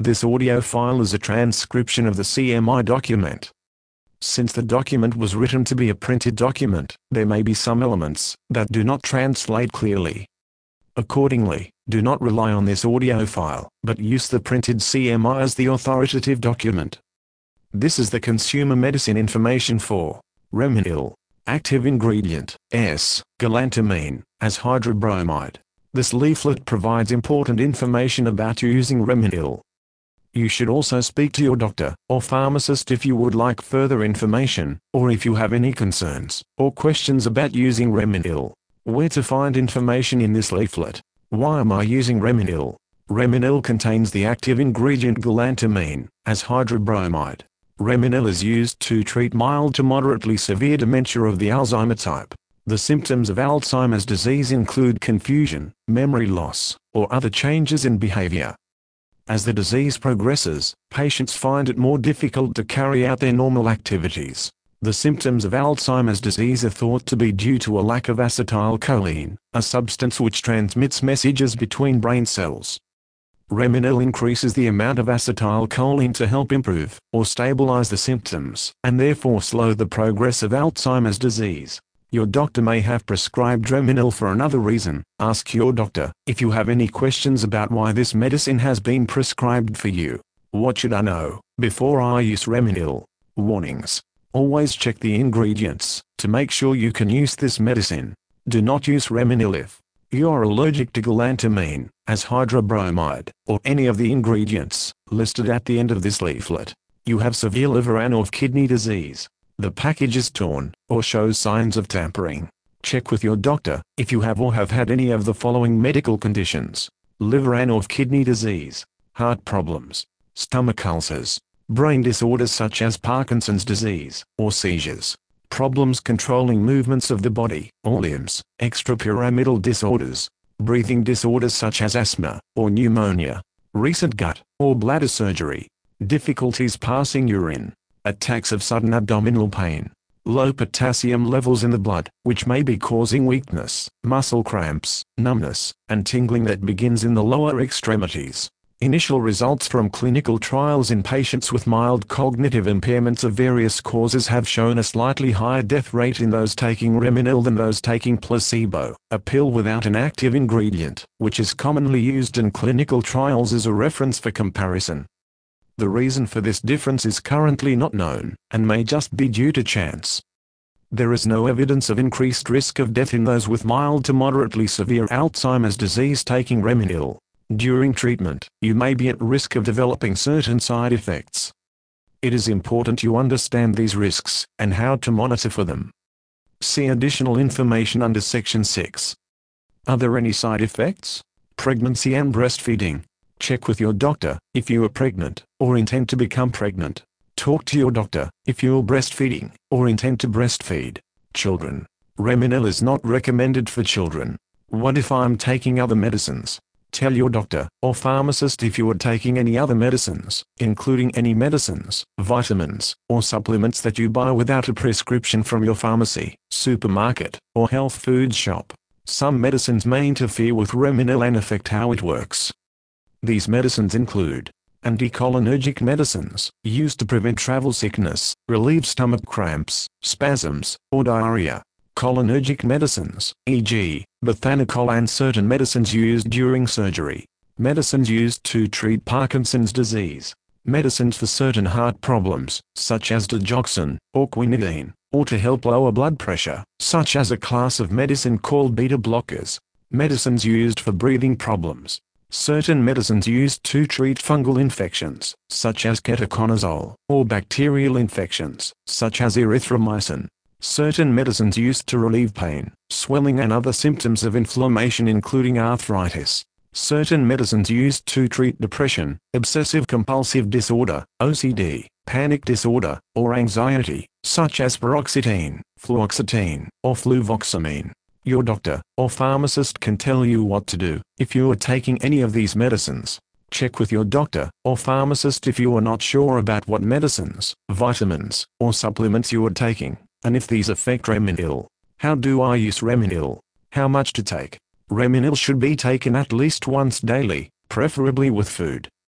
This audio file is a transcription of the CMI document. Since the document was written to be a printed document, there may be some elements that do not translate clearly. Accordingly, do not rely on this audio file, but use the printed CMI as the authoritative document. This is the consumer medicine information for Reminil. Active ingredient, S-galantamine, as hydrobromide. This leaflet provides important information about using Reminil. You should also speak to your doctor or pharmacist if you would like further information, or if you have any concerns or questions about using Reminil. Where to find information in this leaflet? Why am I using Reminil? Reminil contains the active ingredient galantamine, as hydrobromide. Reminil is used to treat mild to moderately severe dementia of the Alzheimer type. The symptoms of Alzheimer's disease include confusion, memory loss, or other changes in behavior. As the disease progresses, patients find it more difficult to carry out their normal activities. The symptoms of Alzheimer's disease are thought to be due to a lack of acetylcholine, a substance which transmits messages between brain cells. Reminil increases the amount of acetylcholine to help improve or stabilize the symptoms, and therefore slow the progress of Alzheimer's disease. Your doctor may have prescribed Reminil for another reason. Ask your doctor if you have any questions about why this medicine has been prescribed for you. What should I know before I use Reminil? Warnings. Always check the ingredients to make sure you can use this medicine. Do not use Reminil if you are allergic to galantamine, as hydrobromide, or any of the ingredients listed at the end of this leaflet. You have severe liver and/or kidney disease. The package is torn, or shows signs of tampering. Check with your doctor if you have or have had any of the following medical conditions: liver and/or kidney disease, heart problems, stomach ulcers, brain disorders such as Parkinson's disease, or seizures, problems controlling movements of the body or limbs, extrapyramidal disorders, breathing disorders such as asthma or pneumonia, recent gut or bladder surgery, difficulties passing urine, attacks of sudden abdominal pain, low potassium levels in the blood, which may be causing weakness, muscle cramps, numbness, and tingling that begins in the lower extremities. Initial results from clinical trials in patients with mild cognitive impairments of various causes have shown a slightly higher death rate in those taking Reminil than those taking placebo, a pill without an active ingredient, which is commonly used in clinical trials as a reference for comparison. The reason for this difference is currently not known, and may just be due to chance. There is no evidence of increased risk of death in those with mild to moderately severe Alzheimer's disease taking Reminil. During treatment, you may be at risk of developing certain side effects. It is important you understand these risks, and how to monitor for them. See additional information under Section 6. Are there any side effects? Pregnancy and breastfeeding. Check with your doctor if you are pregnant, or intend to become pregnant. Talk to your doctor if you are breastfeeding, or intend to breastfeed. Children. Reminil is not recommended for children. What if I'm taking other medicines? Tell your doctor or pharmacist if you are taking any other medicines, including any medicines, vitamins, or supplements that you buy without a prescription from your pharmacy, supermarket, or health food shop. Some medicines may interfere with Reminil and affect how it works. These medicines include anticholinergic medicines, used to prevent travel sickness, relieve stomach cramps, spasms, or diarrhea. Cholinergic medicines, e.g., bethanechol, and certain medicines used during surgery. Medicines used to treat Parkinson's disease. Medicines for certain heart problems, such as digoxin, or quinidine, or to help lower blood pressure, such as a class of medicine called beta blockers. Medicines used for breathing problems. Certain medicines used to treat fungal infections, such as ketoconazole, or bacterial infections, such as erythromycin. Certain medicines used to relieve pain, swelling, and other symptoms of inflammation, including arthritis. Certain medicines used to treat depression, obsessive-compulsive disorder, OCD, panic disorder, or anxiety, such as paroxetine, fluoxetine, or fluvoxamine. Your doctor or pharmacist can tell you what to do if you are taking any of these medicines. Check with your doctor or pharmacist if you are not sure about what medicines, vitamins, or supplements you are taking, and if these affect Reminil. How do I use Reminil? How much to take? Reminil should be taken at least once daily, preferably with food.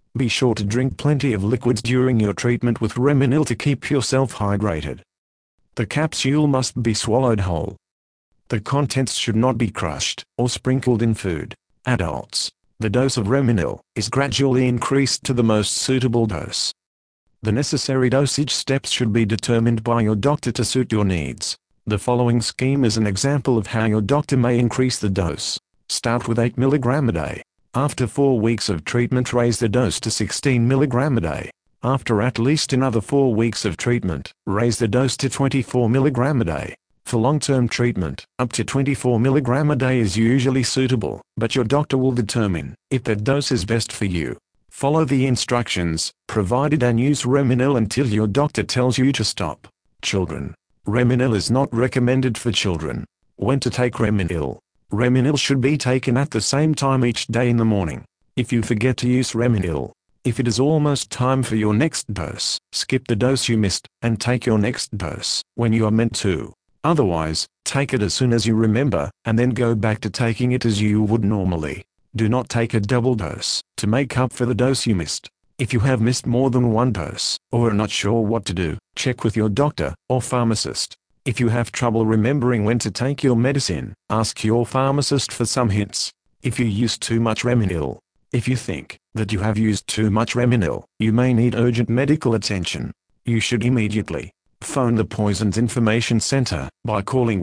Be sure to drink plenty of liquids during your treatment with Reminil to keep yourself hydrated. The capsule must be swallowed whole. The contents should not be crushed or sprinkled in food. Adults. The dose of Reminil is gradually increased to the most suitable dose. The necessary dosage steps should be determined by your doctor to suit your needs. The following scheme is an example of how your doctor may increase the dose. Start with 8 mg a day. After 4 weeks of treatment, raise the dose to 16 mg a day. After at least another 4 weeks of treatment, raise the dose to 24 mg a day. For long-term treatment, up to 24 mg a day is usually suitable, but your doctor will determine if that dose is best for you. Follow the instructions provided and use Reminil until your doctor tells you to stop. Children. Reminil is not recommended for children. When to take Reminil? Reminil should be taken at the same time each day in the morning. If you forget to use Reminil, if it is almost time for your next dose, skip the dose you missed, and take your next dose when you are meant to. Otherwise, take it as soon as you remember, and then go back to taking it as you would normally. Do not take a double dose to make up for the dose you missed. If you have missed more than one dose, or are not sure what to do, check with your doctor or pharmacist. If you have trouble remembering when to take your medicine, ask your pharmacist for some hints. If you use too much Reminil. If you think that you have used too much Reminil, you may need urgent medical attention. You should immediately phone the Poisons Information Center by calling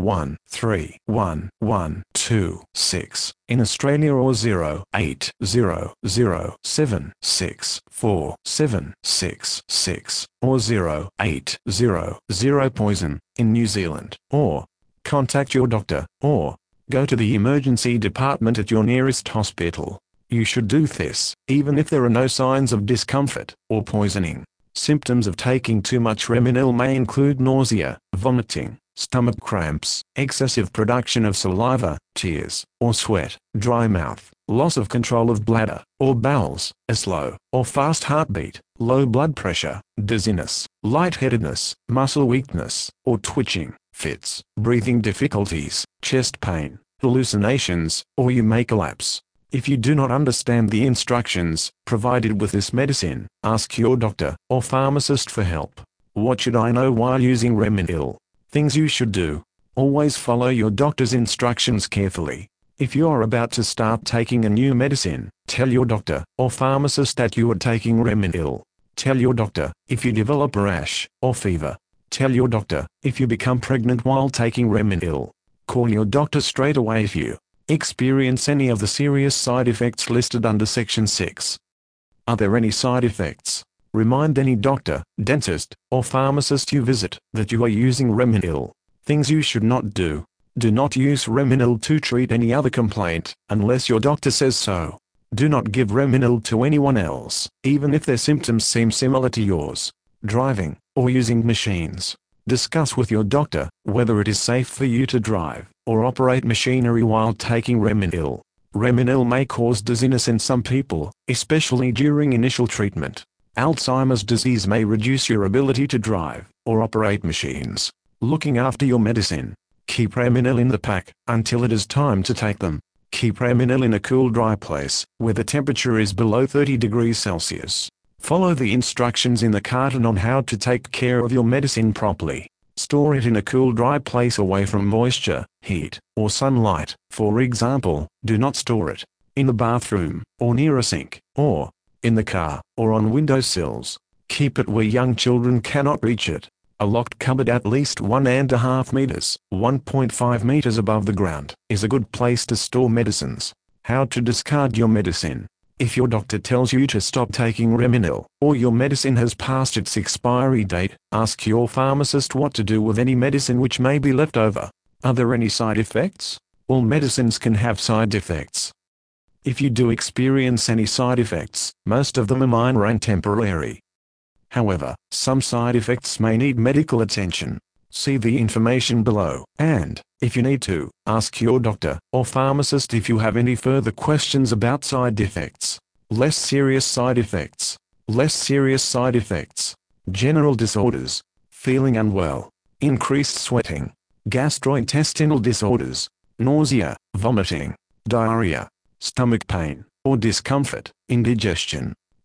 131126 in Australia or 0800764766 or 0800 Poison in New Zealand, or contact your doctor, or go to the emergency department at your nearest hospital. You should do this even if there are no signs of discomfort or poisoning. Symptoms of taking too much Reminil may include nausea, vomiting, stomach cramps, excessive production of saliva, tears, or sweat, dry mouth, loss of control of bladder or bowels, a slow or fast heartbeat, low blood pressure, dizziness, lightheadedness, muscle weakness or twitching, fits, breathing difficulties, chest pain, hallucinations, or you may collapse. If you do not understand the instructions provided with this medicine, ask your doctor or pharmacist for help. What should I know while using Reminil? Things you should do. Always follow your doctor's instructions carefully. If you are about to start taking a new medicine, tell your doctor or pharmacist that you are taking Reminil. Tell your doctor if you develop a rash or fever. Tell your doctor if you become pregnant while taking Reminil. Call your doctor straight away if you experience any of the serious side effects listed under Section 6. Are there any side effects? Remind any doctor, dentist, or pharmacist you visit that you are using Reminil. Things you should not do. Do not use Reminil to treat any other complaint, unless your doctor says so. Do not give Reminil to anyone else, even if their symptoms seem similar to yours. Driving, or using machines. Discuss with your doctor whether it is safe for you to drive or operate machinery while taking Reminil. Reminil may cause dizziness in some people, especially during initial treatment. Alzheimer's disease may reduce your ability to drive or operate machines. Looking after your medicine. Keep Reminil in the pack until it is time to take them. Keep Reminil in a cool, dry place where the temperature is below 30 degrees Celsius. Follow the instructions in the carton on how to take care of your medicine properly. Store it in a cool, dry place away from moisture, heat, or sunlight. For example, do not store it in the bathroom, or near a sink, or in the car, or on windowsills. Keep it where young children cannot reach it. A locked cupboard at least 1.5 meters, 1.5 meters above the ground, is a good place to store medicines. How to discard your medicine. If your doctor tells you to stop taking Reminil, or your medicine has passed its expiry date, ask your pharmacist what to do with any medicine which may be left over. Are there any side effects? All medicines can have side effects. If you do experience any side effects, most of them are minor and temporary. However, some side effects may need medical attention. See the information below, and, if you need to, ask your doctor or pharmacist if you have any further questions about side effects. Less serious side effects. Less serious side effects. General disorders. Feeling unwell. Increased sweating. Gastrointestinal disorders. Nausea, vomiting, diarrhea, stomach pain, or discomfort, indigestion.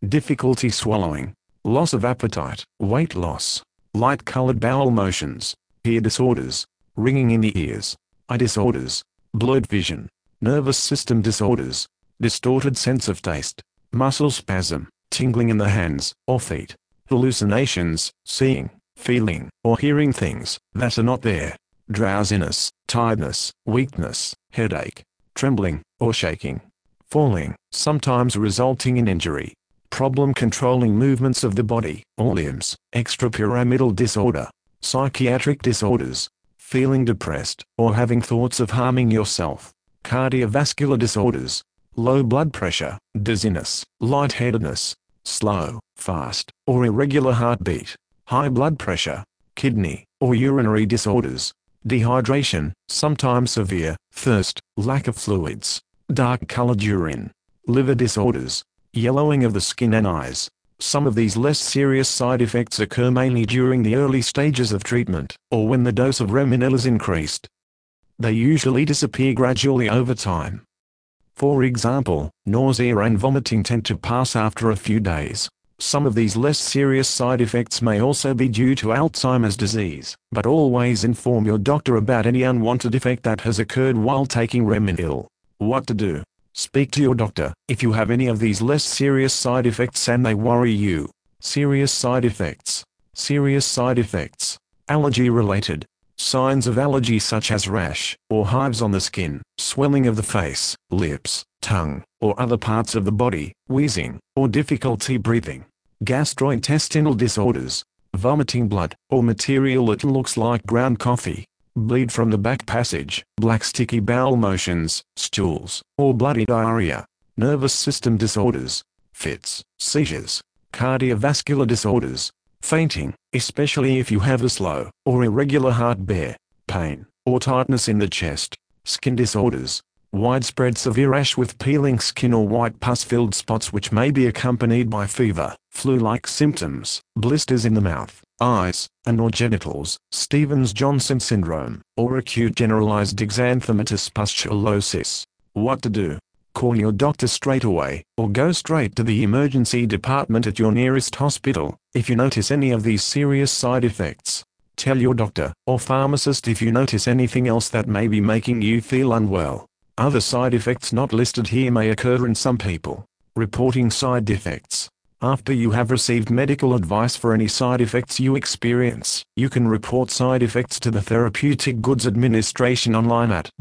difficulty swallowing, loss of appetite, weight loss, light-colored bowel motions, ear disorders, ringing in the ears, eye disorders, blurred vision, nervous system disorders, distorted sense of taste, muscle spasm, tingling in the hands or feet, hallucinations, seeing, feeling, or hearing things that are not there, drowsiness, tiredness, weakness, headache, trembling, or shaking, falling, sometimes resulting in injury, problem controlling movements of the body or limbs, extrapyramidal disorder, psychiatric disorders, feeling depressed, or having thoughts of harming yourself, cardiovascular disorders, low blood pressure, dizziness, lightheadedness, slow, fast, or irregular heartbeat, high blood pressure, kidney or urinary disorders, dehydration, sometimes severe, thirst, lack of fluids, dark-colored urine, liver disorders, yellowing of the skin and eyes. Some of these less serious side effects occur mainly during the early stages of treatment, or when the dose of Reminil is increased. They usually disappear gradually over time. For example, nausea and vomiting tend to pass after a few days. Some of these less serious side effects may also be due to Alzheimer's disease, but always inform your doctor about any unwanted effect that has occurred while taking Reminil. What to do? Speak to your doctor if you have any of these less serious side effects and they worry you. Serious side effects. Serious side effects. Allergy-related. Signs of allergy such as rash or hives on the skin, swelling of the face, lips, tongue, or other parts of the body, wheezing, or difficulty breathing. Gastrointestinal disorders. Vomiting blood, or material that looks like ground coffee. Bleed from the back passage, black sticky bowel motions, stools, or bloody diarrhea. Nervous system disorders. Fits, seizures. Cardiovascular disorders. Fainting, especially if you have a slow or irregular heartbeat, pain, or tightness in the chest. Skin disorders. Widespread severe rash with peeling skin or white pus-filled spots which may be accompanied by fever, flu-like symptoms, blisters in the mouth, eyes, and/or genitals, Stevens-Johnson syndrome, or acute generalized xanthomatous pustulosis. What to do? Call your doctor straight away, or go straight to the emergency department at your nearest hospital, if you notice any of these serious side effects. Tell your doctor, or pharmacist if you notice anything else that may be making you feel unwell. Other side effects not listed here may occur in some people. Reporting side effects. After you have received medical advice for any side effects you experience, you can report side effects to the Therapeutic Goods Administration online at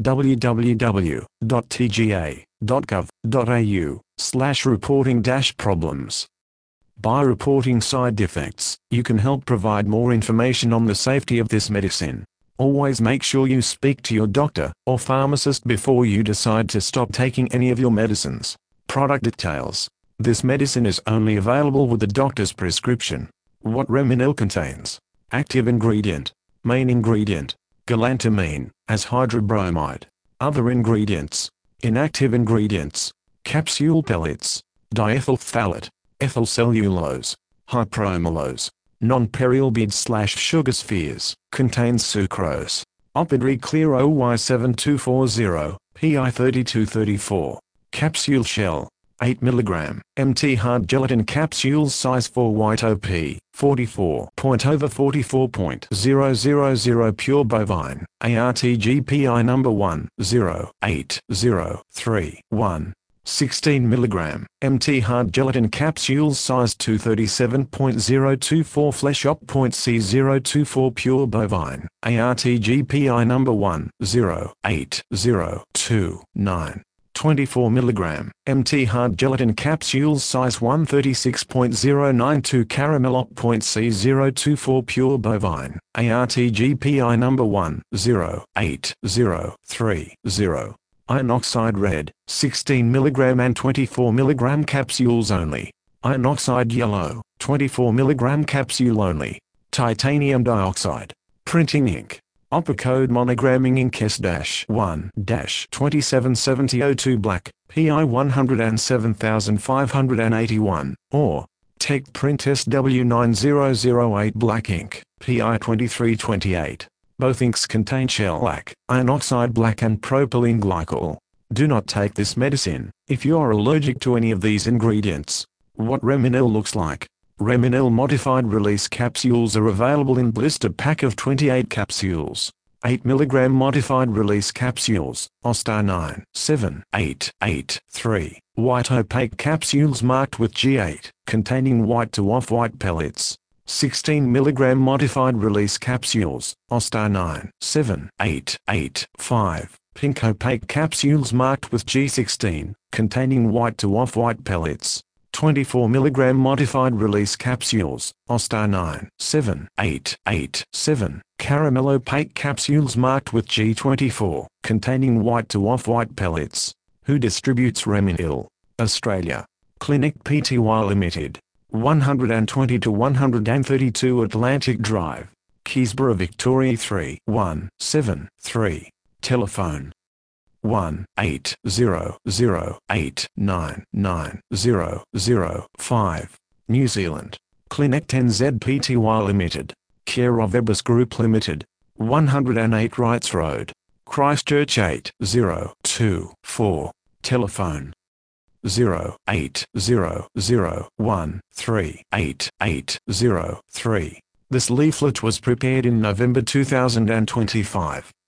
www.tga.gov.au/reporting-problems. By reporting side effects, you can help provide more information on the safety of this medicine. Always make sure you speak to your doctor or pharmacist before you decide to stop taking any of your medicines. Product details. This medicine is only available with the doctor's prescription. What Reminil contains. Active ingredient. Main ingredient. Galantamine, as hydrobromide. Other ingredients. Inactive ingredients. Capsule pellets. Diethyl phthalate. Ethyl cellulose. Hypromellose. Non-peril beads/sugar spheres, contains sucrose. Opidre Clear OY7240, PI 3234. Capsule shell, 8 mg. MT hard gelatin capsules size 4 white OP, 44.over44.000 pure bovine, ARTGPI number 108031. 16 mg. MT hard gelatin capsules size 237.024 flesh op.C024 pure bovine, ARTGPI number 108029. 24 mg. MT hard gelatin capsules size 136.092 caramel op.C024 pure bovine, ARTGPI number 108030. Iron oxide red, 16 mg and 24 mg capsules only. Iron oxide yellow, 24 mg capsule only. Titanium dioxide. Printing ink. Opera code monogramming ink S-1-277002 black, PI 107581, or Tech Print SW9008 black ink, PI 2328. Both inks contain shellac, iron oxide black and propylene glycol. Do not take this medicine if you are allergic to any of these ingredients. What Reminil looks like. Reminil modified release capsules are available in blister pack of 28 capsules. 8 mg modified release capsules, Ostar 97883. White opaque capsules marked with G8, containing white to off-white pellets. 16 mg modified release capsules, Ostar 97885. Pink opaque capsules marked with G16, containing white to off-white pellets. 24 mg modified release capsules, Ostar 97887. Caramel opaque capsules marked with G24, containing white to off-white pellets. Who distributes Reminil? Australia. Clinic Pty Limited. 120 to 132 Atlantic Drive, Keysborough, Victoria 3173. Telephone 1-800-899-005. New Zealand. Clinic 10Z Pty Limited. Care of Ebus Group Limited. 108 Wrights Road, Christchurch 8024. Telephone 0800138803. This leaflet was prepared in November 2025.